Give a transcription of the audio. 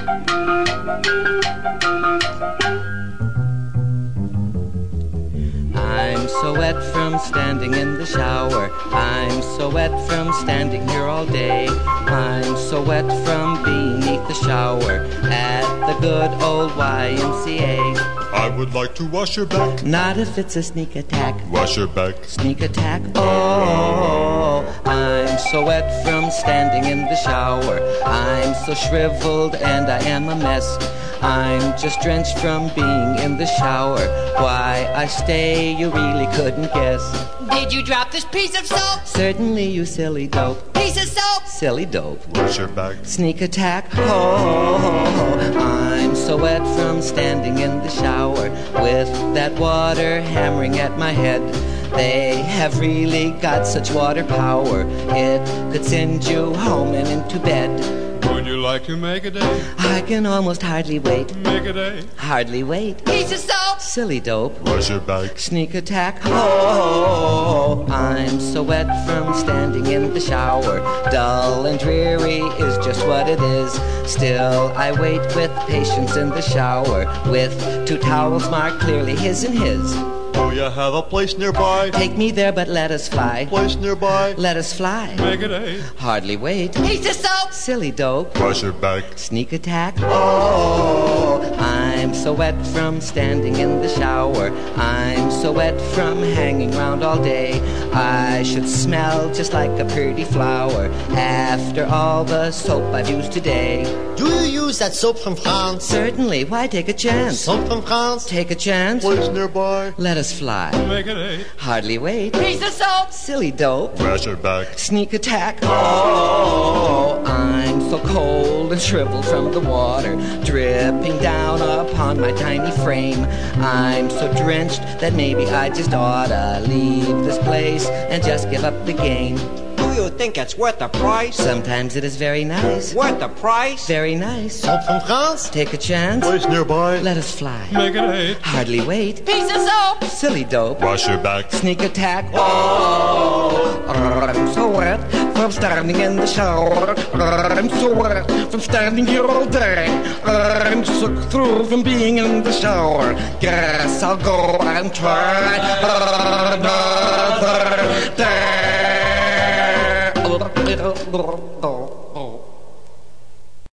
I'm so wet from standing in the shower. I'm so wet from standing here all day. I'm so wet from beneath the shower at the good old YMCA. I would like to wash your back. Not if it's a sneak attack. Wash your back. Sneak attack. Oh, I'm so wet from standing in the shower. I'm so shriveled and I am a mess. I'm just drenched from being in the shower. Why I stay, you really couldn't guess. Did you drop this piece of soap? Certainly, you silly dope. Piece of soap? Silly dope. Wash your back. Sneak attack. Oh, I'm so wet from standing in the shower with that water hammering at my head. They have really got such water power. It could send you home and into bed. Would you like to make a day? I can almost hardly wait. Make a day. Hardly wait. Piece of soap? Silly dope. Wash your back. Sneak attack. Oh, I'm so wet from standing in the shower. Dull and dreary is just what it is. Still, I wait with patience in the shower, with 2 towels marked clearly his and his. Do you have a place nearby? Take me there, but let us fly. Place nearby? Let us fly. Make a day. Hardly wait. Piece of soap? Silly dope. Wash your back. Sneak attack. Oh, I'm so wet from standing in the shower. I'm so wet from hanging round all day. I should smell just like a pretty flower after all the soap I've used today. Do you use that soap from France? Certainly. Why take a chance? Soap from France? Take a chance. Place nearby? Let us fly. Make a day. Hardly wait. Piece of soap? Silly dope. Wash your back. Sneak attack. Oh, I'm so cold and shriveled from the water dripping down upon my tiny frame. I'm so drenched that maybe I just oughta leave this place and just give up the game. Do you think it's worth the price? Sometimes it is very nice. Worth the price? Very nice. Soap from France? Take a chance. Place nearby? Let us fly. Make a day. Hardly wait. Piece of soap? Silly dope. Wash your back. Sneak attack. Oh, I'm so wet from standing in the shower. I'm so wet from standing here all day. I'm so through from being in the shower. Guess I'll go and try another day.